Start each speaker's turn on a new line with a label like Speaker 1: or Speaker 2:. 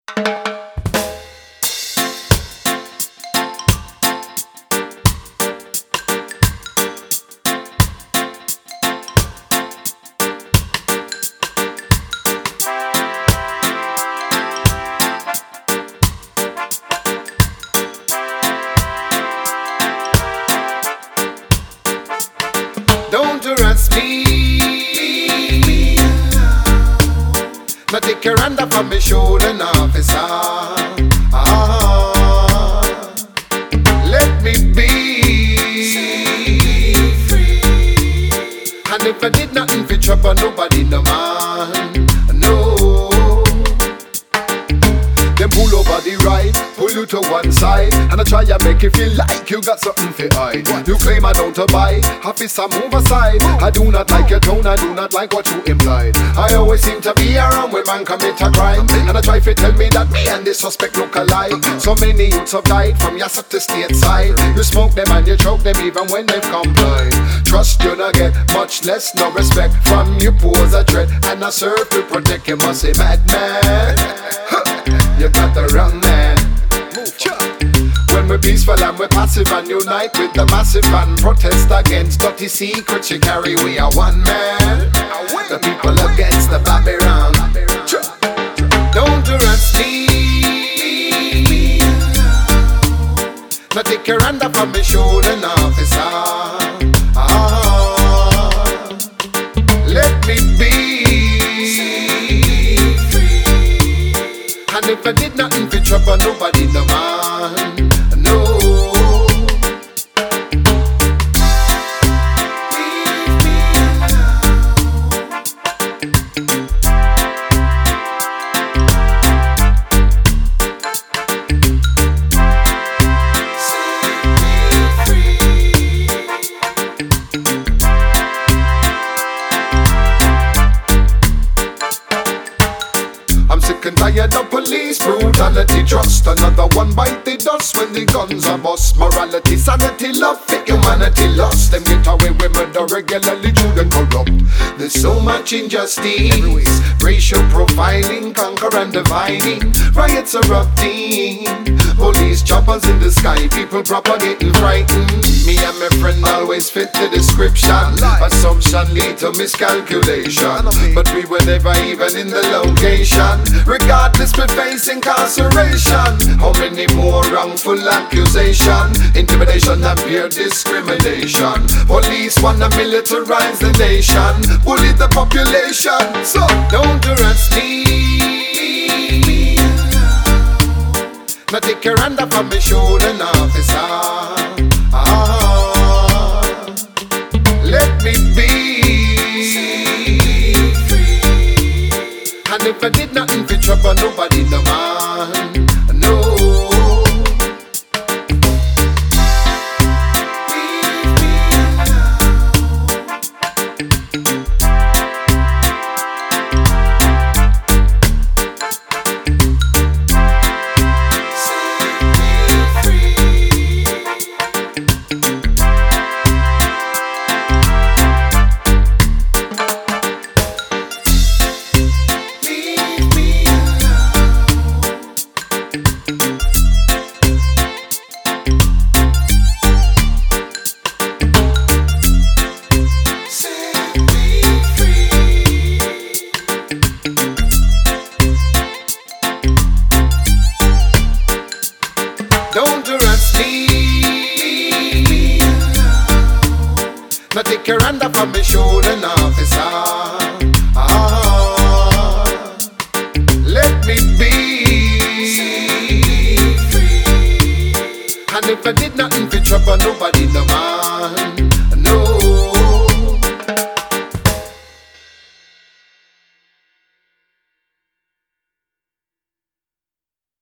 Speaker 1: Don't arrest me. Now take your hand off of me shoulder, officer. Let me be. And if I did nothing for trouble, nobody no man. No. Them pull over the right, pull you to one side, and I try to make you feel like you got something to hide. You claim I don't abide, officer move aside. I do not like your tone, I do not like what you implied. I always seem to be around when man commit a crime, and I try to tell me that me and the suspect look alike. So many youths have died from your to state side. You smoke them and you choke them even when they've complied. Trust you not get, much less no respect from you pose a threat, and I serve to protect you, must say madman. You got the wrong man. When we're peaceful and we're passive and unite with the massive and protest against dirty secrets you carry, we are one man. The people against the Babylon. Don't arrest me. Now take your hand up on my shoulder, officer. Let me be. And if I did nothing for trouble, nobody no man. No. Sick and tired of police brutality. Trust another one bite the dust when the guns are bust. Morality, sanity, love, fit humanity, lost. Them get away with murder regularly, children corrupt. There's so much injustice, racial profiling, conquer and dividing. Riots erupting, police choppers in the sky, people propagating frightened. Me and my friend always fit the description. Assumption lead to miscalculation, but we were never even in the location. Regardless, we face incarceration. How many more wrongful accusation, intimidation and peer discrimination? Police wanna militarize the nation, bully the population. So don't arrest me. Now take your hand off of my shoulder, officer. Let me be. And if I did nothing for trouble, nobody no man. No. Don't arrest me. Now take your hand up on my shoulder, officer. Let me be. And if I did nothing for trouble, nobody no man.